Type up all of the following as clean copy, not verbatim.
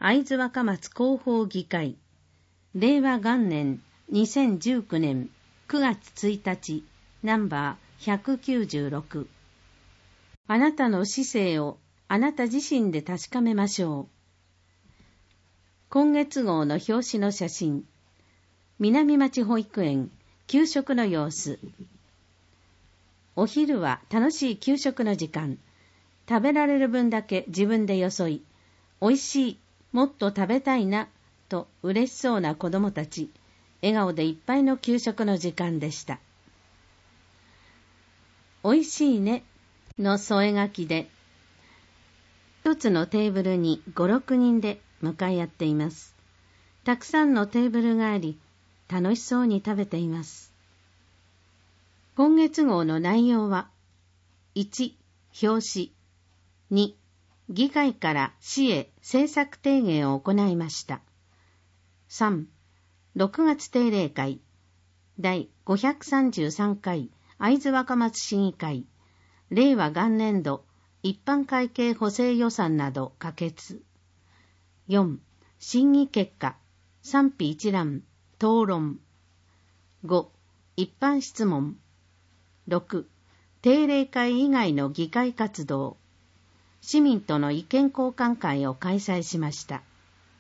会津若松広報議会、令和元年2019年9月1日、ナンバー196。あなたの市政をあなた自身で確かめましょう。今月号の表紙の写真。南町保育園、給食の様子。お昼は楽しい給食の時間。食べられる分だけ自分でよそい、おいしい、もっと食べたいな、と嬉しそうな子供たち。笑顔でいっぱいの給食の時間でした。おいしいね、の添え書きで、一つのテーブルに5、6人で向かい合っています。たくさんのテーブルがあり、楽しそうに食べています。今月号の内容は、1、表紙、2、議会から市へ政策提言を行いました。3、6月定例会、第533回会津若松市議会、令和元年度一般会計補正予算など可決。4、審議結果、賛否一覧、討論。5、一般質問。6、定例会以外の議会活動。市民との意見交換会を開催しました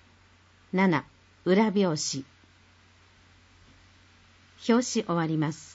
。7、裏表紙。表紙終わります。